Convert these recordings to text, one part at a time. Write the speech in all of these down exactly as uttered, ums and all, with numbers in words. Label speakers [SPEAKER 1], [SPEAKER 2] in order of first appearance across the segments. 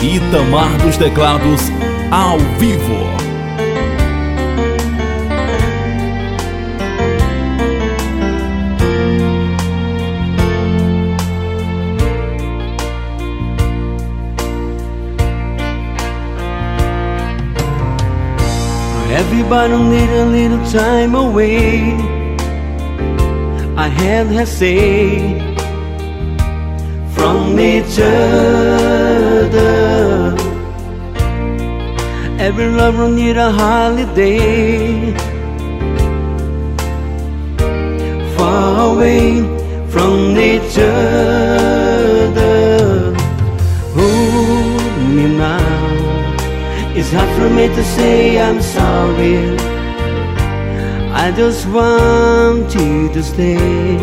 [SPEAKER 1] Itamar dos Teclados, ao vivo.
[SPEAKER 2] Everybody need a little time away. I had her say from each other. Every lover need a holiday, far away from each other. Hold me now. It's hard for me to say I'm sorry. I just want you to stay.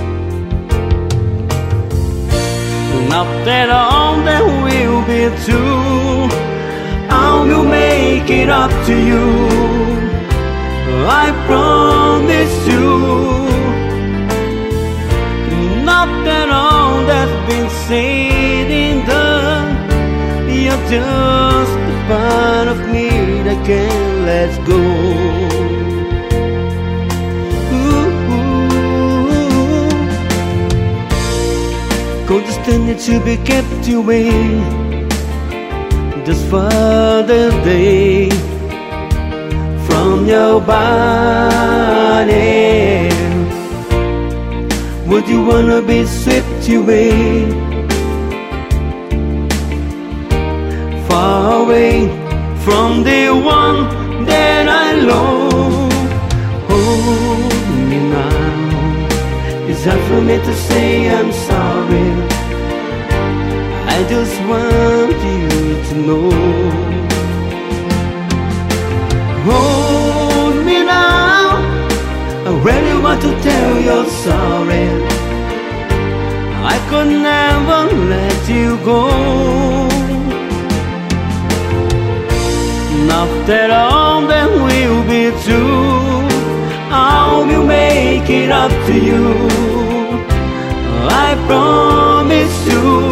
[SPEAKER 2] Not that all that will be true, I will make it up to you, I promise you. Not that all that's been said and done, you're just part of me that can't let go. Ooh, ooh. Could stand it to be kept away just for the day from your body? Would you wanna be swept away, far away from the one that I love? Hold me now. It's hard for me to say I'm sorry. I just want you to know. Hold me now. I really want to tell you sorry. I could never let you go. Not that all that will be true, I will make it up to you, I promise you.